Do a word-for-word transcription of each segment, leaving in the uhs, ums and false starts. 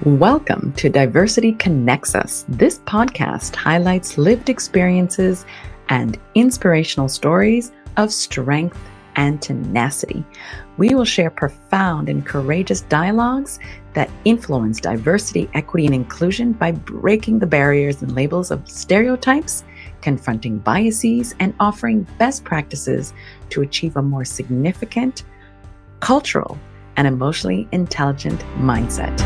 Welcome to Diversity Connects Us. This podcast highlights lived experiences and inspirational stories of strength and tenacity. We will share profound and courageous dialogues that influence diversity, equity, and inclusion by breaking the barriers and labels of stereotypes, confronting biases, and offering best practices to achieve a more significant, cultural, and emotionally intelligent mindset.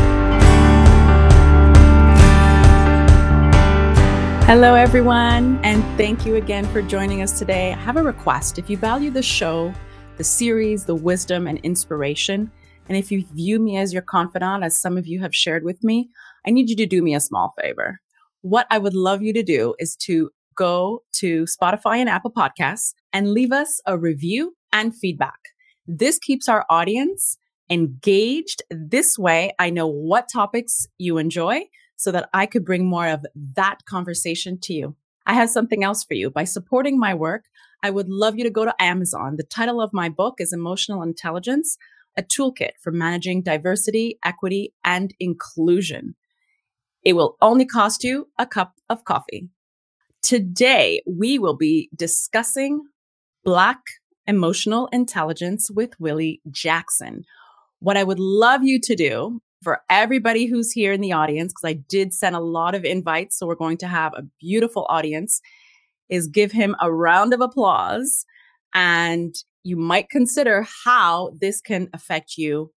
Hello, everyone, and thank you again for joining us today. I have a request. If you value the show, the series, the wisdom and inspiration, and if you view me as your confidant, as some of you have shared with me, I need you to do me a small favor. What I would love you to do is to go to Spotify and Apple Podcasts and leave us a review and feedback. This keeps our audience engaged. This way, I know what topics you enjoy, so that I could bring more of that conversation to you. I have something else for you. By supporting my work, I would love you to go to Amazon. The title of my book is Emotional Intelligence, a toolkit for managing diversity, equity, and inclusion. It will only cost you a cup of coffee. Today, we will be discussing Black emotional intelligence with Willie Jackson. What I would love you to do for everybody who's here in the audience, because I did send a lot of invites, so we're going to have a beautiful audience, is give him a round of applause. And you might consider how this can affect you.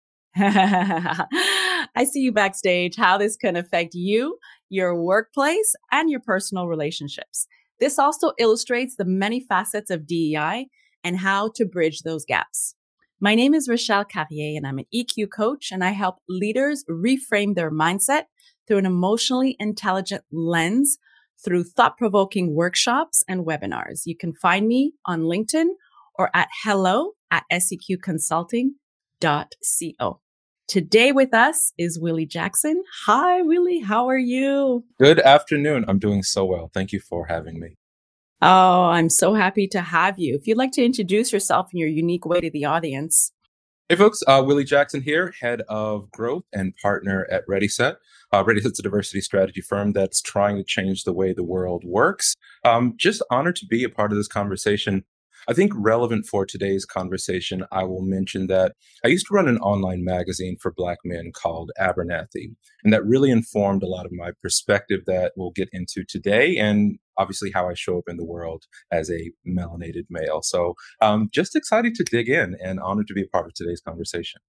I see you backstage, how this can affect you, your workplace, and your personal relationships. This also illustrates the many facets of D E I and how to bridge those gaps. My name is Rochelle Carrier, and I'm an E Q coach, and I help leaders reframe their mindset through an emotionally intelligent lens through thought-provoking workshops and webinars. You can find me on LinkedIn or at hello at S E Q consulting dot co. Today with us is Willie Jackson. Hi, Willie. How are you? Good afternoon. I'm doing so well. Thank you for having me. Oh, I'm so happy to have you. If you'd like to introduce yourself in your unique way to the audience. Hey, folks. Uh, Willie Jackson here, head of growth and partner at ReadySet. Uh, ReadySet's a diversity strategy firm that's trying to change the way the world works. Um, just honored to be a part of this conversation. I think relevant for today's conversation, I will mention that I used to run an online magazine for Black men called Abernathy, and that really informed a lot of my perspective that we'll get into today, and obviously how I show up in the world as a melanated male. So um, just excited to dig in and honored to be a part of today's conversation.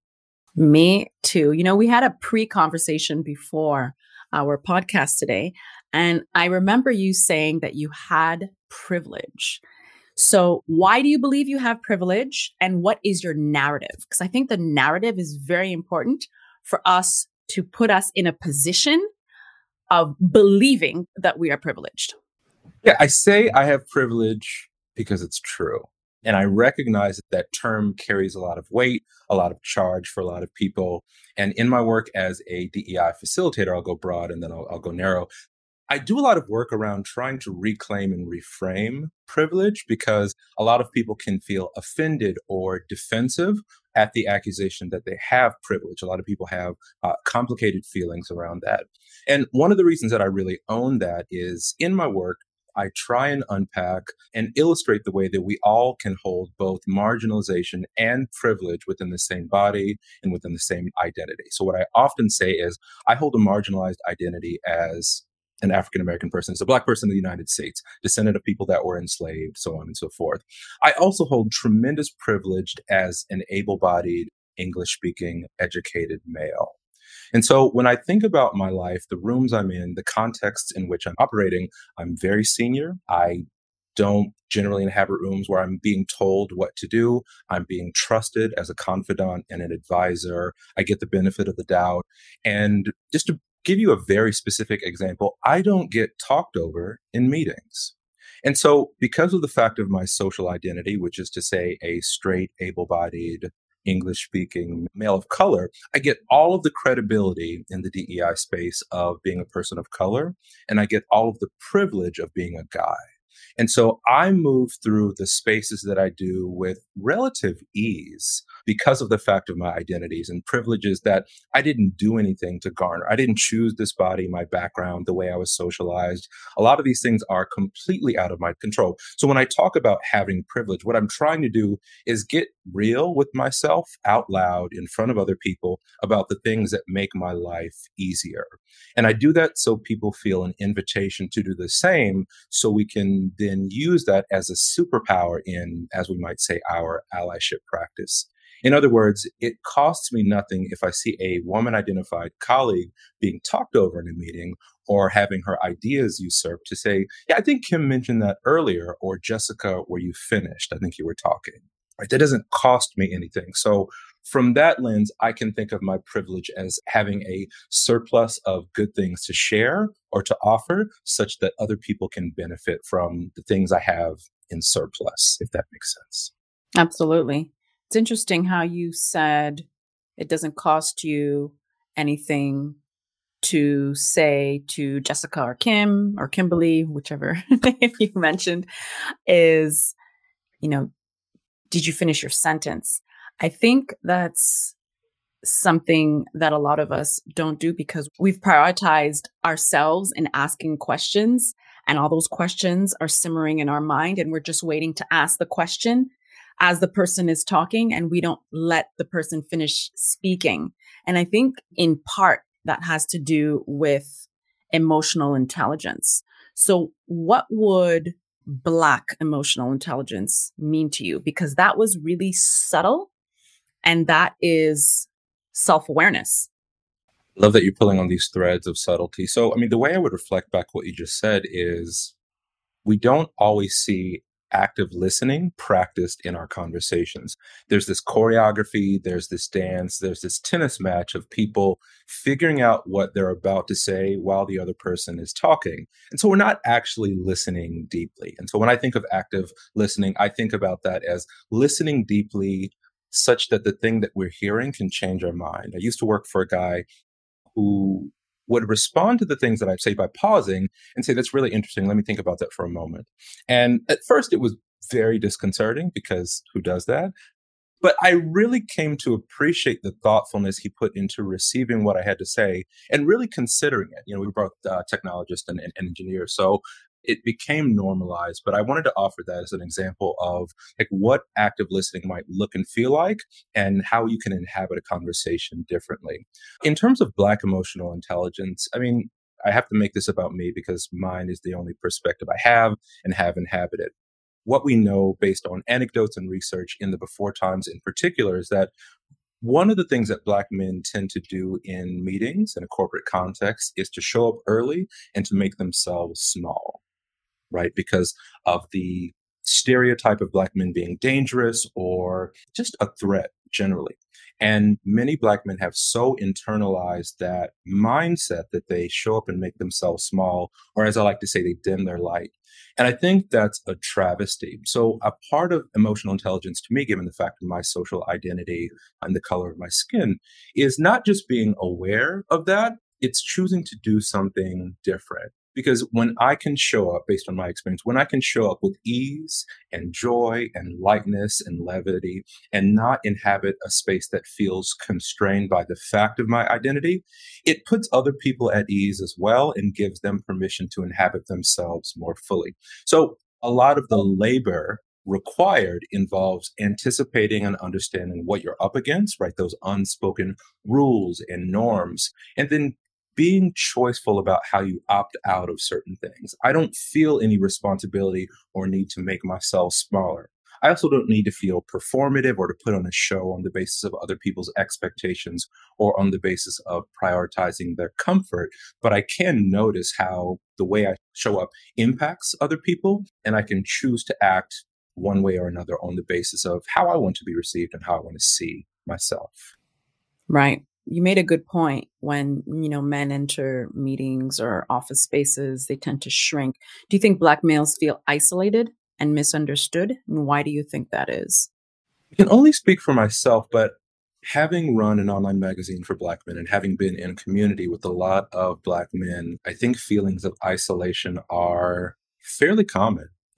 Me too. You know, we had a pre-conversation before our podcast today, and I remember you saying that you had privilege. So why do you believe you have privilege, and what is your narrative? Because I think the narrative is very important for us to put us in a position of believing that we are privileged. Yeah, I say I have privilege because it's true. And I recognize that that term carries a lot of weight, a lot of charge for a lot of people. And in my work as a D E I facilitator, I'll go broad and then I'll, I'll go narrow. I do a lot of work around trying to reclaim and reframe privilege because a lot of people can feel offended or defensive at the accusation that they have privilege. A lot of people have uh, complicated feelings around that. And one of the reasons that I really own that is in my work, I try and unpack and illustrate the way that we all can hold both marginalization and privilege within the same body and within the same identity. So what I often say is I hold a marginalized identity as an African-American person, as a Black person in the United States, descendant of people that were enslaved, so on and so forth. I also hold tremendous privilege as an able-bodied, English-speaking, educated male. And so when I think about my life, the rooms I'm in, the contexts in which I'm operating, I'm very senior. I don't generally inhabit rooms where I'm being told what to do. I'm being trusted as a confidant and an advisor. I get the benefit of the doubt. And just to give you a very specific example, I don't get talked over in meetings. And so because of the fact of my social identity, which is to say a straight, able-bodied, English-speaking male of color, I get all of the credibility in the D E I space of being a person of color, and I get all of the privilege of being a guy. And so I move through the spaces that I do with relative ease because of the fact of my identities and privileges that I didn't do anything to garner. I didn't choose this body, my background, the way I was socialized. A lot of these things are completely out of my control. So when I talk about having privilege, what I'm trying to do is get real with myself out loud in front of other people about the things that make my life easier. And I do that so people feel an invitation to do the same, so we can then use that as a superpower in, as we might say, our allyship practice. In other words, it costs me nothing if I see a woman identified colleague being talked over in a meeting or having her ideas usurped to say, yeah, I think Kim mentioned that earlier, or Jessica, were you finished? I think you were talking. Right? That doesn't cost me anything. So from that lens, I can think of my privilege as having a surplus of good things to share or to offer, such that other people can benefit from the things I have in surplus, if that makes sense. Absolutely. It's interesting how you said it doesn't cost you anything to say to Jessica or Kim or Kimberly, whichever name you mentioned, is, you know, did you finish your sentence? I think that's something that a lot of us don't do because we've prioritized ourselves in asking questions, and all those questions are simmering in our mind, and we're just waiting to ask the question as the person is talking, and we don't let the person finish speaking. And I think in part that has to do with emotional intelligence. So what would Black emotional intelligence mean to you? Because that was really subtle, and that is self-awareness. Love that you're pulling on these threads of subtlety. So, I mean, the way I would reflect back what you just said is we don't always see active listening practiced in our conversations. There's this choreography, there's this dance, there's this tennis match of people figuring out what they're about to say while the other person is talking. And so we're not actually listening deeply. And so when I think of active listening, I think about that as listening deeply such that the thing that we're hearing can change our mind. I used to work for a guy who would respond to the things that I say by pausing and say, that's really interesting. Let me think about that for a moment. And at first it was very disconcerting because who does that? But I really came to appreciate the thoughtfulness he put into receiving what I had to say and really considering it. You know, we were both uh, technologists and, and engineers. So it became normalized, but I wanted to offer that as an example of like what active listening might look and feel like and how you can inhabit a conversation differently. In terms of Black emotional intelligence, I mean, I have to make this about me because mine is the only perspective I have and have inhabited. What we know based on anecdotes and research in the before times in particular is that one of the things that Black men tend to do in meetings in a corporate context is to show up early and to make themselves small. Right? Because of the stereotype of Black men being dangerous or just a threat generally. And many Black men have so internalized that mindset that they show up and make themselves small, or as I like to say, they dim their light. And I think that's a travesty. So a part of emotional intelligence to me, given the fact of my social identity and the color of my skin, is not just being aware of that, it's choosing to do something different. Because when I can show up, based on my experience, when I can show up with ease and joy and lightness and levity and not inhabit a space that feels constrained by the fact of my identity, it puts other people at ease as well and gives them permission to inhabit themselves more fully. So a lot of the labor required involves anticipating and understanding what you're up against, right? Those unspoken rules and norms, and then being choiceful about how you opt out of certain things. I don't feel any responsibility or need to make myself smaller. I also don't need to feel performative or to put on a show on the basis of other people's expectations or on the basis of prioritizing their comfort. But I can notice how the way I show up impacts other people, and I can choose to act one way or another on the basis of how I want to be received and how I want to see myself. Right. You made a good point. When, you know, men enter meetings or office spaces, they tend to shrink. Do you think Black males feel isolated and misunderstood? And why do you think that is? I can only speak for myself, but having run an online magazine for Black men and having been in community with a lot of Black men, I think feelings of isolation are fairly common.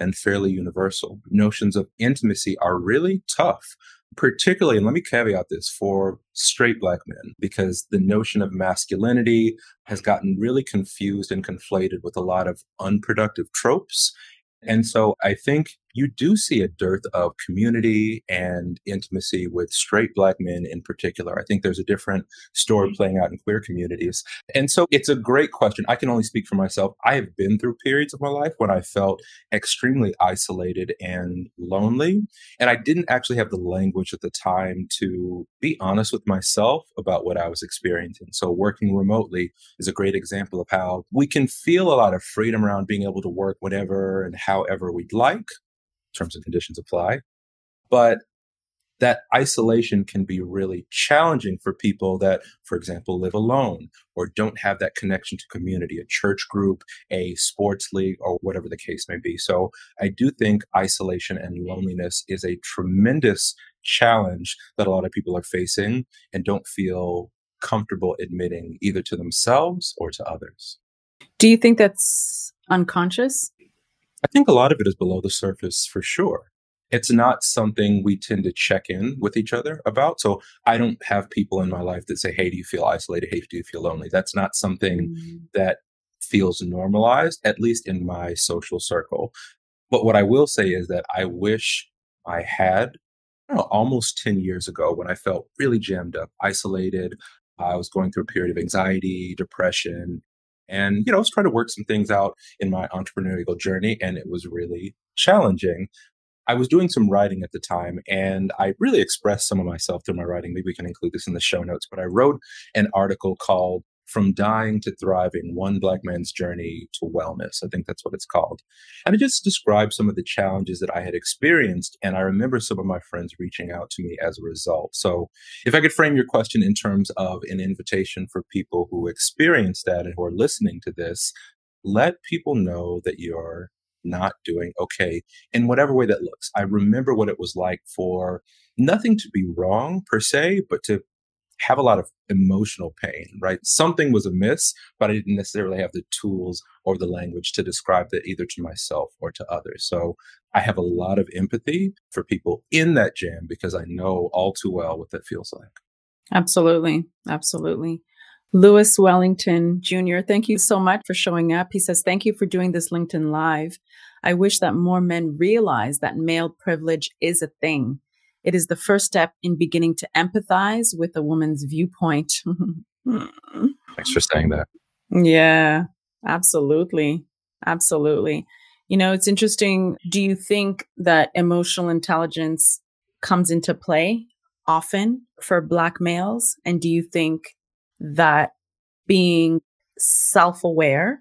and fairly universal. Notions of intimacy are really tough, particularly, and let me caveat this, for straight Black men, because the notion of masculinity has gotten really confused and conflated with a lot of unproductive tropes. And so I think you do see a dearth of community and intimacy with straight Black men in particular. I think there's a different story playing out in queer communities. And so it's a great question. I can only speak for myself. I have been through periods of my life when I felt extremely isolated and lonely. And I didn't actually have the language at the time to be honest with myself about what I was experiencing. So working remotely is a great example of how we can feel a lot of freedom around being able to work whenever and however we'd like. Terms and conditions apply. But that isolation can be really challenging for people that, for example, live alone or don't have that connection to community, a church group, a sports league, or whatever the case may be. So I do think isolation and loneliness is a tremendous challenge that a lot of people are facing and don't feel comfortable admitting either to themselves or to others. Do you think that's unconscious? I think a lot of it is below the surface for sure. It's not something we tend to check in with each other about. So I don't have people in my life that say, hey, do you feel isolated? Hey, do you feel lonely? That's not something mm. that feels normalized, at least in my social circle. But what I will say is that I wish I had, I don't know, almost ten years ago when I felt really jammed up, isolated. I was going through a period of anxiety, depression, and, you know, I was trying to work some things out in my entrepreneurial journey, and it was really challenging. I was doing some writing at the time, and I really expressed some of myself through my writing. Maybe we can include this in the show notes, but I wrote an article called From Dying to Thriving, One Black Man's Journey to Wellness. I think that's what it's called. And it just described some of the challenges that I had experienced. And I remember some of my friends reaching out to me as a result. So if I could frame your question in terms of an invitation for people who experience that and who are listening to this, let people know that you're not doing okay in whatever way that looks. I remember what it was like for nothing to be wrong per se, but to have a lot of emotional pain, right? Something was amiss, but I didn't necessarily have the tools or the language to describe that either to myself or to others. So I have a lot of empathy for people in that jam because I know all too well what that feels like. Absolutely. Absolutely. Lewis Wellington Junior, thank you so much for showing up. He says, thank you for doing this LinkedIn Live. I wish that more men realize that male privilege is a thing. It is the first step in beginning to empathize with a woman's viewpoint. Thanks for saying that. Yeah, absolutely. Absolutely. You know, it's interesting. Do you think that emotional intelligence comes into play often for Black males? And do you think that being self-aware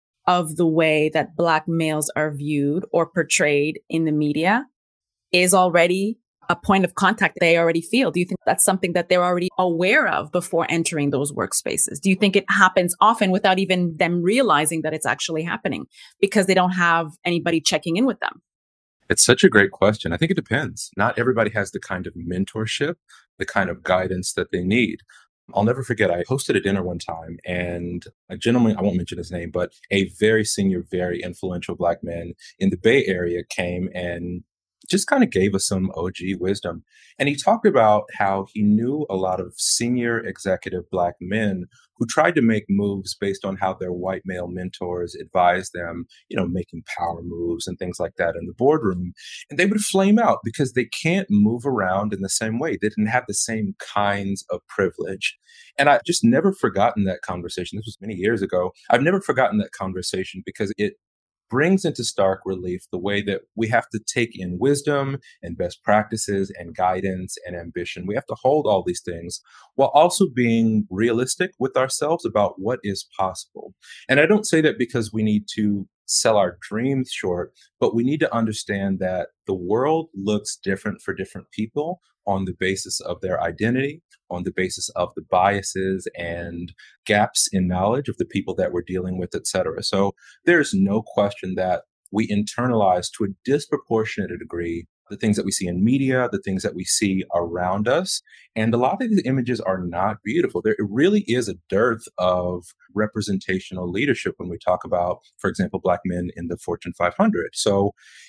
of the way that Black males are viewed or portrayed in the media is already a point of contact they already feel? Do you think that's something that they're already aware of before entering those workspaces? Do you think it happens often without even them realizing that it's actually happening because they don't have anybody checking in with them? It's such a great question. I think it depends. Not everybody has the kind of mentorship, the kind of guidance that they need. I'll never forget, I hosted a dinner one time and a gentleman, I won't mention his name, but a very senior, very influential Black man in the Bay Area came and just kind of gave us some O G wisdom. And he talked about how he knew a lot of senior executive Black men who tried to make moves based on how their white male mentors advised them, you know, making power moves and things like that in the boardroom. And they would flame out because they can't move around in the same way. They didn't have the same kinds of privilege. And I just never forgotten that conversation. This was many years ago. I've never forgotten that conversation because it brings into stark relief the way that we have to take in wisdom and best practices and guidance and ambition. We have to hold all these things while also being realistic with ourselves about what is possible. And I don't say that because we need to sell our dreams short, but we need to understand that the world looks different for different people on the basis of their identity, on the basis of the biases and gaps in knowledge of the people that we're dealing with, et cetera. So there's no question that we internalize to a disproportionate degree the things that we see in media, the things that we see around us. And a lot of these images are not beautiful. There really is a dearth of representational leadership when we talk about, for example, Black men in the Fortune five hundred. So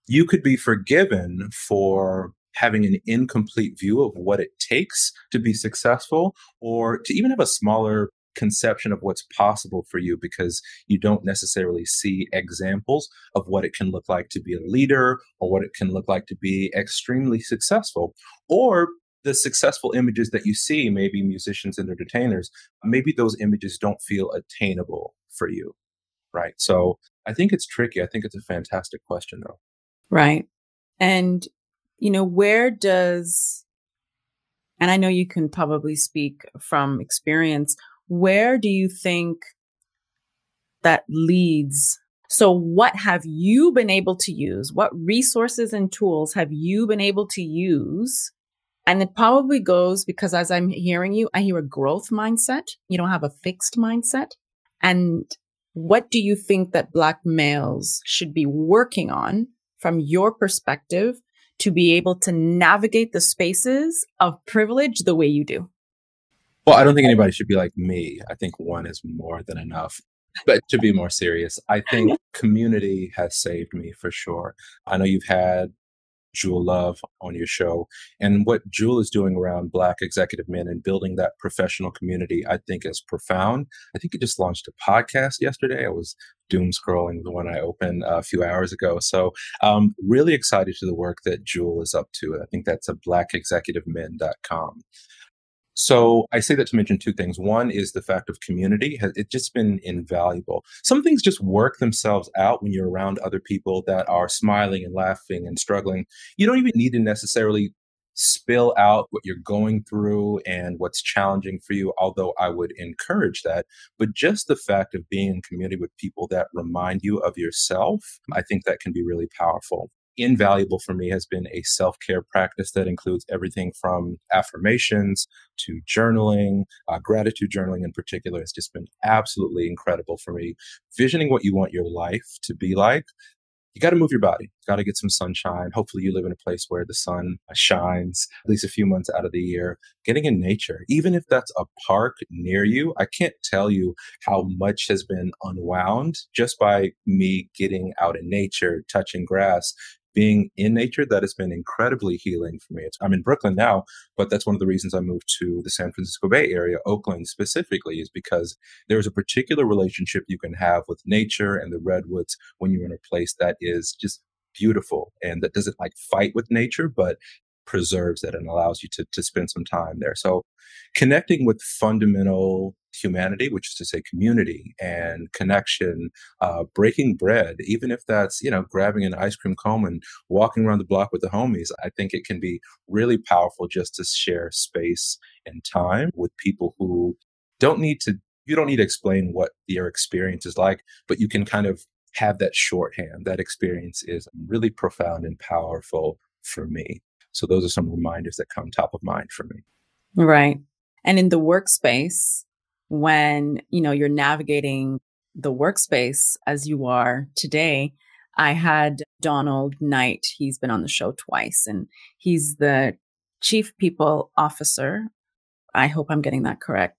you could be forgiven for having an incomplete view of what it takes to be successful, or to even have a smaller conception of what's possible for you because you don't necessarily see examples of what it can look like to be a leader or what it can look like to be extremely successful. Or the successful images that you see, maybe musicians and entertainers, maybe those images don't feel attainable for you, right? So I think it's tricky. I think it's a fantastic question, though. Right. And, you know, where does, and I know you can probably speak from experience, where do you think that leads? So what have you been able to use? What resources and tools have you been able to use? And it probably goes because as I'm hearing you, I hear a growth mindset. You don't have a fixed mindset. And what do you think that Black males should be working on from your perspective to be able to navigate the spaces of privilege the way you do? Well, I don't think anybody should be like me. I think one is more than enough. But to be more serious, I think community has saved me for sure. I know you've had Jewel Love on your show, and what Jewel is doing around Black executive men and building that professional community, I think is profound. I think he just launched a podcast yesterday. I was doom scrolling the one I opened a few hours ago. So um, really excited to the work that Jewel is up to. I think that's at black executive men dot com. So I say that to mention two things. One is the fact of community. Has It's just been invaluable. Some things just work themselves out when you're around other people that are smiling and laughing and struggling. You don't even need to necessarily spill out what you're going through and what's challenging for you, although I would encourage that. But just the fact of being in community with people that remind you of yourself, I think that can be really powerful. Invaluable for me has been a self-care practice that includes everything from affirmations to journaling. Uh, gratitude journaling in particular has just been absolutely incredible for me. Visioning what you want your life to be like, you got to move your body. You got to get some sunshine. Hopefully you live in a place where the sun shines at least a few months out of the year. Getting in nature, even if that's a park near you, I can't tell you how much has been unwound just by me getting out in nature, touching grass, being in nature. That has been incredibly healing for me. It's, I'm in Brooklyn now, but that's one of the reasons I moved to the San Francisco Bay Area, Oakland specifically, is because there's a particular relationship you can have with nature and the redwoods when you're in a place that is just beautiful and that doesn't like fight with nature, but preserves it and allows you to, to spend some time there. So connecting with fundamental humanity, which is to say community and connection, uh, breaking bread, even if that's, you know, grabbing an ice cream cone and walking around the block with the homies, I think it can be really powerful just to share space and time with people who don't need to, you don't need to explain what their experience is like, but you can kind of have that shorthand. That experience is really profound and powerful for me. So those are some reminders that come top of mind for me. Right. And in the workspace, when, you know, you're navigating the workspace as you are today, I had Donald Knight. He's been on the show twice, and he's the chief people officer. I hope I'm getting that correct,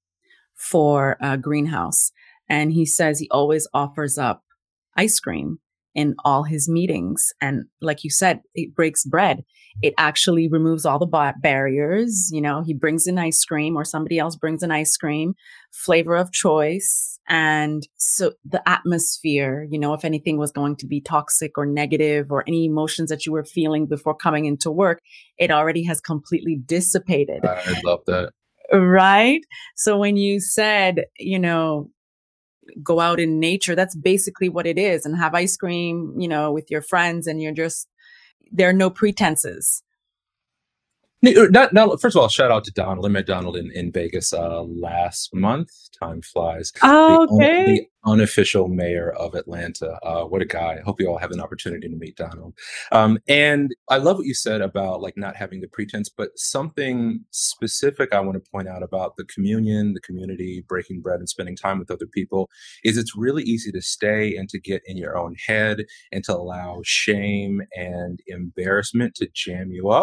for uh, Greenhouse. And he says he always offers up ice cream in all his meetings. And like you said, it breaks bread. It actually removes all the bar- barriers. You know, he brings in ice cream or somebody else brings in ice cream, flavor of choice. And so the atmosphere, you know, if anything was going to be toxic or negative or any emotions that you were feeling before coming into work, it already has completely dissipated. I love that. Right? So when you said, you know, go out in nature, that's basically what it is, and have ice cream, you know, with your friends, and you're just, there are no pretenses. Not, not, first of all, shout out to Donald. I met Donald in, in Vegas uh, last month. Time flies. Oh, the, okay. un, the unofficial mayor of Atlanta. Uh, what a guy. I hope you all have an opportunity to meet Donald. Um, and I love what you said about like not having the pretense, but something specific I want to point out about the communion, the community, breaking bread and spending time with other people is it's really easy to stay and to get in your own head and to allow shame and embarrassment to jam you up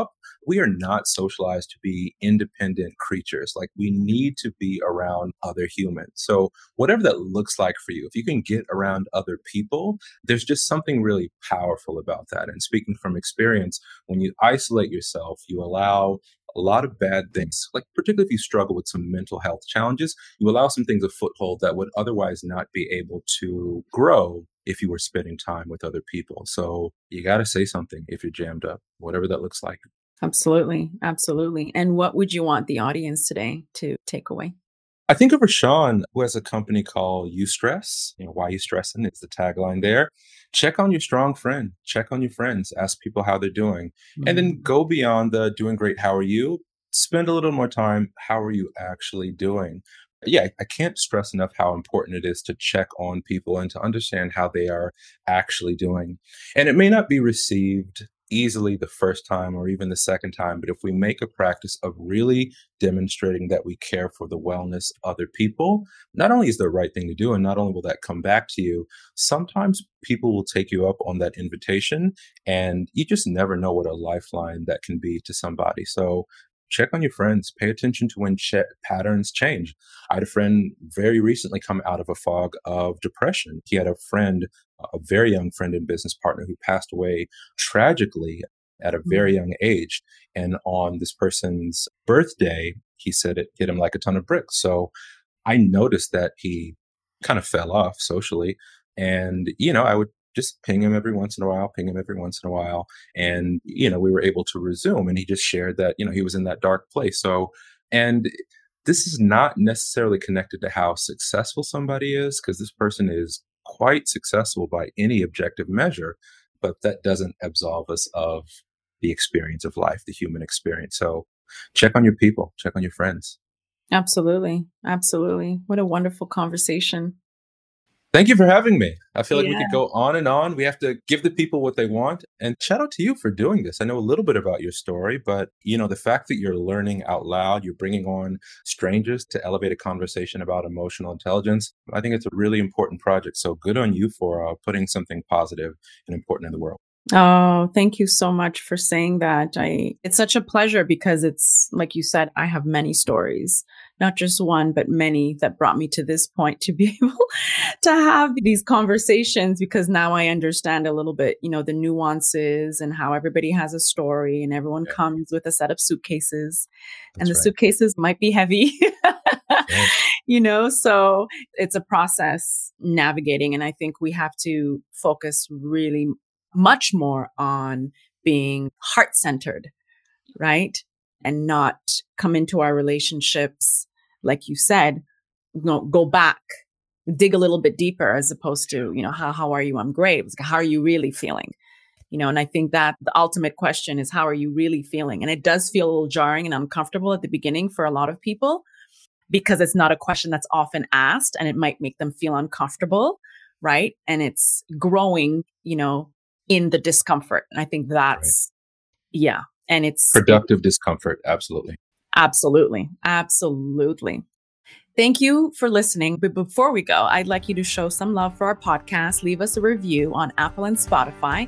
we are not socialized to be independent creatures. Like we need to be around other humans. So whatever that looks like for you, if you can get around other people, there's just something really powerful about that. And speaking from experience, when you isolate yourself, you allow a lot of bad things, like particularly if you struggle with some mental health challenges, you allow some things a foothold that would otherwise not be able to grow if you were spending time with other people. So you got to say something if you're jammed up, whatever that looks like. Absolutely. Absolutely. And what would you want the audience today to take away? I think of Rashawn, who has a company called Eustress. You know, why you stressing? It's the tagline there. Check on your strong friend. Check on your friends. Ask people how they're doing. Mm-hmm. And then go beyond the doing great, how are you? Spend a little more time. How are you actually doing? Yeah, I can't stress enough how important it is to check on people and to understand how they are actually doing. And it may not be received easily the first time or even the second time, but if we make a practice of really demonstrating that we care for the wellness of other people, not only is the right thing to do, and not only will that come back to you, sometimes people will take you up on that invitation, and you just never know what a lifeline that can be to somebody. So check on your friends, pay attention to when ch- patterns change. I had a friend very recently come out of a fog of depression. He had a friend, a very young friend and business partner who passed away tragically at a very young age. And on this person's birthday, he said it hit him like a ton of bricks. So I noticed that he kind of fell off socially. And, you know, I would just ping him every once in a while, ping him every once in a while. And, you know, we were able to resume. And he just shared that, you know, he was in that dark place. So, and this is not necessarily connected to how successful somebody is, because this person is quite successful by any objective measure, but that doesn't absolve us of the experience of life, the human experience. So check on your people, check on your friends. Absolutely. Absolutely. What a wonderful conversation. Thank you for having me. I feel like Yeah. we could go on and on. We have to give the people what they want. And shout out to you for doing this. I know a little bit about your story, but you know, the fact that you're learning out loud, you're bringing on strangers to elevate a conversation about emotional intelligence. I think it's a really important project. So good on you for uh, putting something positive and important in the world. Oh, thank you so much for saying that. I, it's such a pleasure because it's, like you said, I have many stories, not just one, but many that brought me to this point to be able to have these conversations, because now I understand a little bit, you know, the nuances and how everybody has a story and everyone yeah. comes with a set of suitcases. That's and the right. suitcases might be heavy, yeah. you know, so it's a process navigating. And I think we have to focus really much more on being heart-centered, right? And not come into our relationships, like you said, you know, go back, dig a little bit deeper, as opposed to, you know, how, how are you? I'm great. It's like, how are you really feeling? You know, and I think that the ultimate question is, how are you really feeling? And it does feel a little jarring and uncomfortable at the beginning for a lot of people, because it's not a question that's often asked, and it might make them feel uncomfortable, right? And it's growing, you know, in the discomfort. And I think that's, right. yeah. And it's productive it, discomfort. Absolutely. Absolutely. Absolutely. Thank you for listening. But before we go, I'd like you to show some love for our podcast. Leave us a review on Apple and Spotify.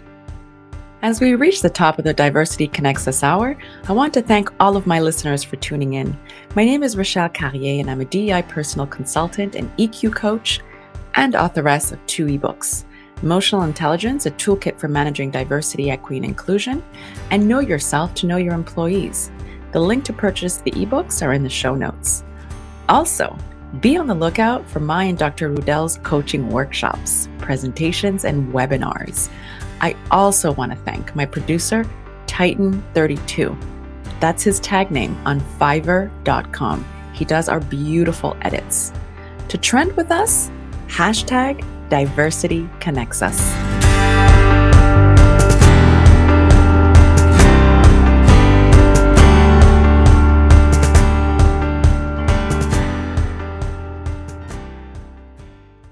As we reach the top of the Diversity Connects Us Hour, I want to thank all of my listeners for tuning in. My name is Rochelle Carrier, and I'm a D E I personal consultant and E Q coach and authoress of two ebooks. Emotional Intelligence, a toolkit for managing diversity, equity, and inclusion, and Know Yourself to Know Your Employees. The link to purchase the ebooks are in the show notes. Also, be on the lookout for my and Doctor Rudel's coaching workshops, presentations, and webinars. I also want to thank my producer, Titan thirty-two. That's his tag name on Fiverr dot com. He does our beautiful edits. To trend with us, hashtag Diversity Connects Us.